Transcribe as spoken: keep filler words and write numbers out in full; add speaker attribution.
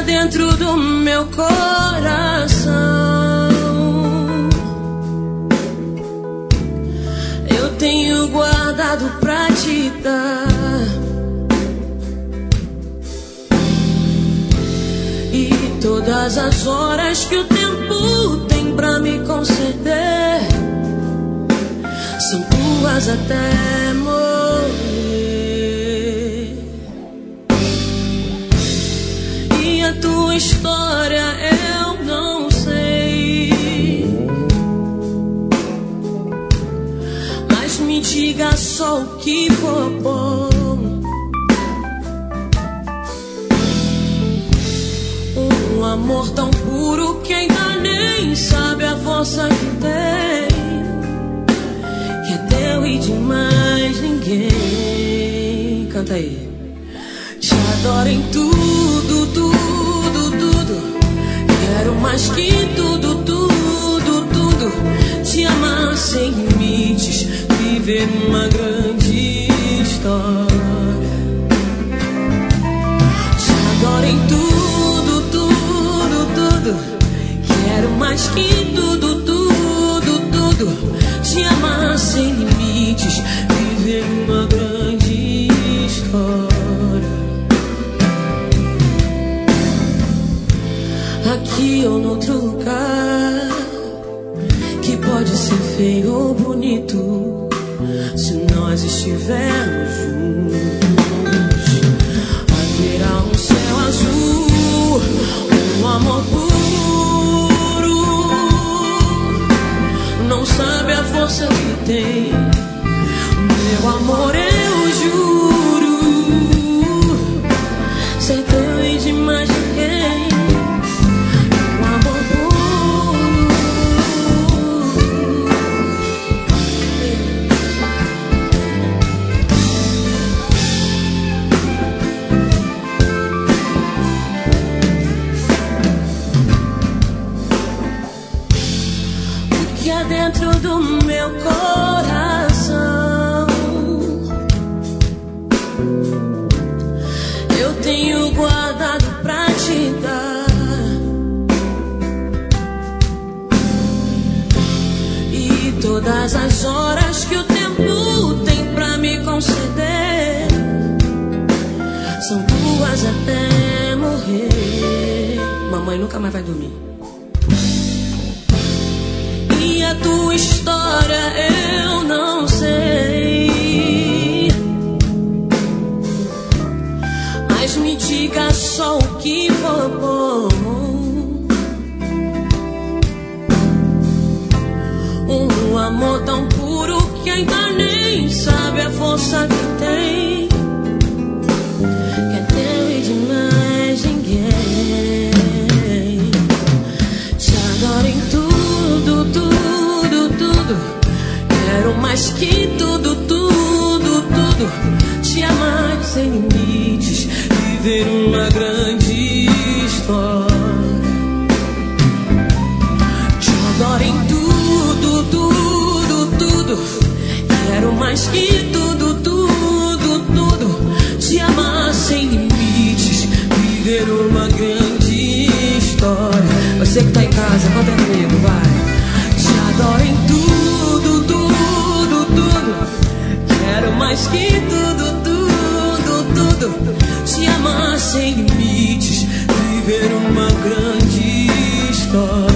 Speaker 1: dentro do meu coração. Eu tenho guardado pra te dar. E todas as horas que o tempo tem pra me conceder são tuas até morrer. E a tua história eu não sei, mas me diga só o que for bom. Um amor tão puro que ainda nem sabe a força que tem, que é teu e de mais ninguém. Canta aí. Te adoro em tudo, tudo, tudo. Quero mais que tudo, tudo, tudo. Te amar sem limites, viver uma grande história. Te adoro em tudo, tudo, tudo. Quero mais que tudo, tudo, tudo. Te amar sem limites, viver uma grande história. Aqui ou noutro lugar, que pode ser feio ou bonito, se nós estivermos juntos. Haverá um céu azul, um amor puro. Não sabe a força que tem, meu amor, eu juro. Ser teu e de mais ninguém. Um amor puro. O que há dentro do meu coração eu tenho guardado pra te dar. E todas as horas que o tempo tem pra me conceder são tuas até morrer. Mamãe nunca mais vai dormir. E a tua história eu não sei, mas me diga só o que for bom. Um amor tão puro que ainda nem sabe a força que tem, que é teu e de mais ninguém. Te adoro em tudo, tudo, tudo. Quero mais que tudo, tudo, tudo. Te amar sem limites, viver uma grande história. Te adoro em tudo, tudo, tudo. Quero mais que tudo, tudo, tudo. Te amar sem limites, viver uma grande história. Você que tá em casa, canta comigo, vai. Te adoro em tudo, tudo, tudo. Quero mais que tudo, tudo, tudo. Te amar sem limites, viver uma grande história.